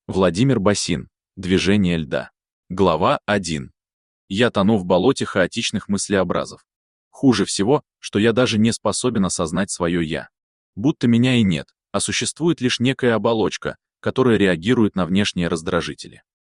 Владимир Басин. Движение льда. Глава 1. Я тону в болоте хаотичных мыслеобразов. Хуже всего, что я даже не способен осознать свое «я». Будто меня и нет, а существует лишь некая оболочка, которая реагирует на внешние раздражители.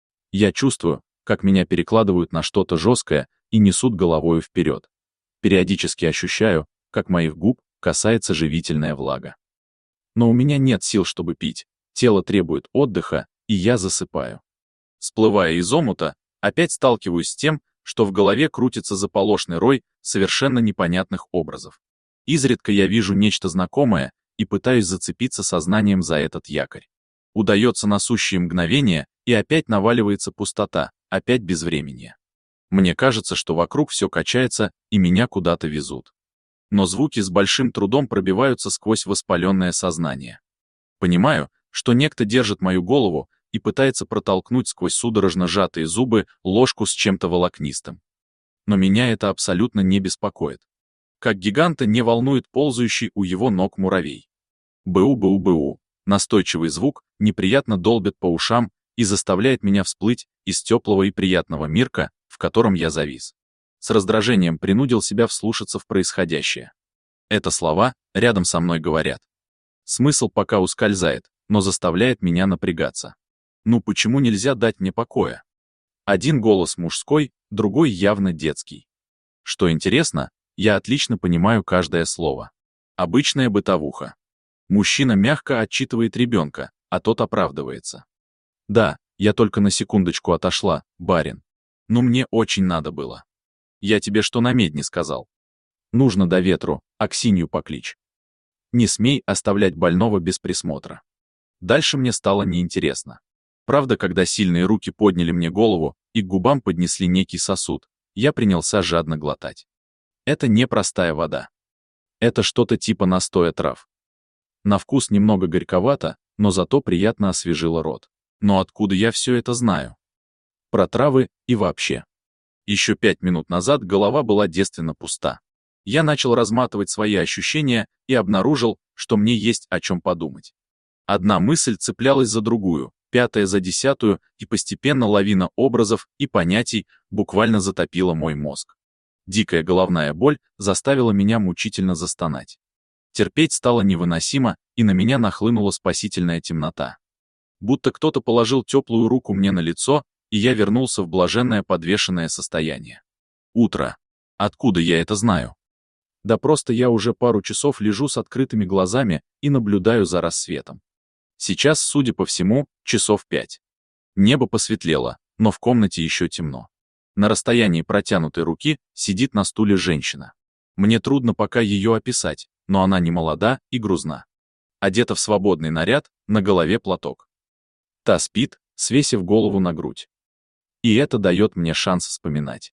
Я чувствую, как меня перекладывают на что-то жесткое и несут головою вперед. Периодически ощущаю, как моих губ касается живительная влага. Но у меня нет сил, чтобы пить, тело требует отдыха, и я засыпаю. Всплывая из омута, опять сталкиваюсь с тем, что в голове крутится заполошный рой совершенно непонятных образов. Изредка я вижу нечто знакомое и пытаюсь зацепиться сознанием за этот якорь. Удается на сущие мгновения, и опять наваливается пустота, опять безвременье. Мне кажется, что вокруг все качается, и меня куда-то везут. Но звуки с большим трудом пробиваются сквозь воспаленное сознание. Понимаю, что некто держит мою голову и пытается протолкнуть сквозь судорожно сжатые зубы ложку с чем-то волокнистым. Но меня это абсолютно не беспокоит. Как гиганта не волнует ползающий у его ног муравей. Быу-быу-быу. Настойчивый звук неприятно долбит по ушам и заставляет меня всплыть из теплого и приятного мирка, в котором я завис. С раздражением принудил себя вслушаться в происходящее. Это слова рядом со мной говорят. Смысл пока ускользает, но заставляет меня напрягаться. Ну почему нельзя дать мне покоя? Один голос мужской, другой явно детский. Что интересно, я отлично понимаю каждое слово. Обычная бытовуха. Мужчина мягко отчитывает ребенка, а тот оправдывается. Да, я только на секундочку отошла, барин. Но мне очень надо было. Я тебе что на медне сказал? Нужно до ветру, Аксинью покличь. Не смей оставлять больного без присмотра. Дальше мне стало неинтересно. Правда, когда сильные руки подняли мне голову и к губам поднесли некий сосуд, я принялся жадно глотать. Это не простая вода. Это что-то типа настоя трав. На вкус немного горьковато, но зато приятно освежило рот. Но откуда я все это знаю? Про травы и вообще. Еще 5 минут назад голова была девственно пуста. Я начал разматывать свои ощущения и обнаружил, что мне есть о чем подумать. Одна мысль цеплялась за другую, пятая за десятую, и постепенно лавина образов и понятий буквально затопила мой мозг. Дикая головная боль заставила меня мучительно застонать. Терпеть стало невыносимо, и на меня нахлынула спасительная темнота. Будто кто-то положил теплую руку мне на лицо, и я вернулся в блаженное подвешенное состояние. Утро. Откуда я это знаю? Да просто я уже пару часов лежу с открытыми глазами и наблюдаю за рассветом. Сейчас, судя по всему, часов 5. Небо посветлело, но в комнате еще темно. На расстоянии протянутой руки сидит на стуле женщина. Мне трудно пока ее описать, но она не молода и грузна. Одета в свободный наряд, на голове платок. Та спит, свесив голову на грудь. И это дает мне шанс вспоминать.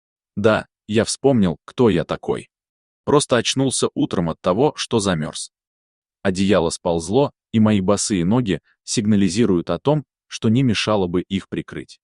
Да, я вспомнил, кто я такой. Просто очнулся утром от того, что замерз. Одеяло сползло, и мои босые ноги сигнализируют о том, что не мешало бы их прикрыть.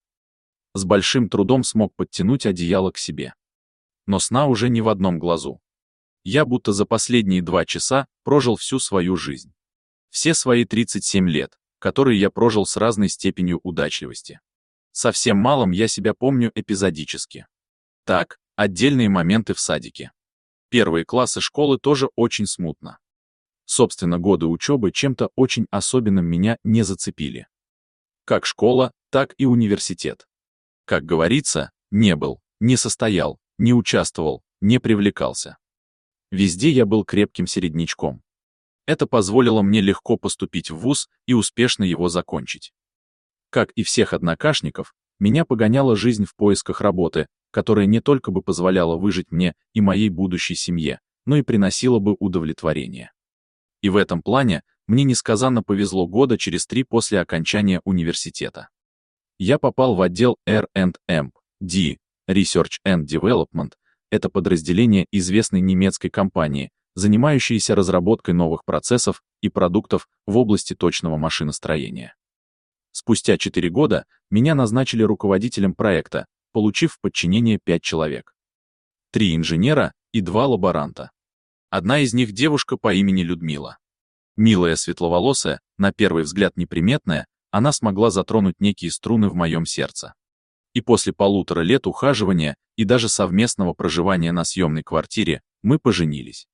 С большим трудом смог подтянуть одеяло к себе. Но сна уже не в одном глазу. Я будто за последние 2 часа прожил всю свою жизнь. Все свои 37 лет, которые я прожил с разной степенью удачливости. Совсем малым я себя помню эпизодически. Так, отдельные моменты в садике. Первые классы школы тоже очень смутно. Собственно, годы учебы чем-то очень особенным меня не зацепили. Как школа, так и университет. Как говорится, не был, не состоял, не участвовал, не привлекался. Везде я был крепким середнячком. Это позволило мне легко поступить в вуз и успешно его закончить. Как и всех однокашников, меня погоняла жизнь в поисках работы, которая не только бы позволяла выжить мне и моей будущей семье, но и приносила бы удовлетворение. И в этом плане мне несказанно повезло года через 3 после окончания университета. Я попал в отдел R&D, Research and Development, это подразделение известной немецкой компании, занимающейся разработкой новых процессов и продуктов в области точного машиностроения. Спустя 4 года меня назначили руководителем проекта, получив в подчинение 5 человек. 3 инженера и 2 лаборанта. Одна из них девушка по имени Людмила. Милая, светловолосая, на первый взгляд неприметная, она смогла затронуть некие струны в моем сердце. И после 1,5 лет ухаживания и даже совместного проживания на съемной квартире мы поженились.